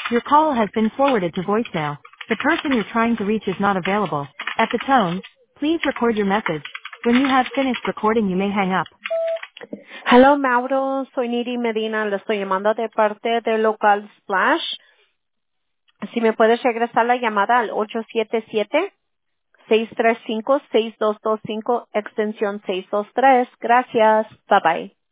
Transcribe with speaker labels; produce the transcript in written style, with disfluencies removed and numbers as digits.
Speaker 1: Your call has been forwarded to voicemail. The person you're trying to reach is not available. At the tone, please record your message. When you have finished recording, you may hang up.
Speaker 2: Hello, Mauro. Soy Niri Medina. Le estoy llamando de parte de Local Splash. Si me puedes regresar la llamada al 877-635-6225, extensión 623. Gracias. Bye bye.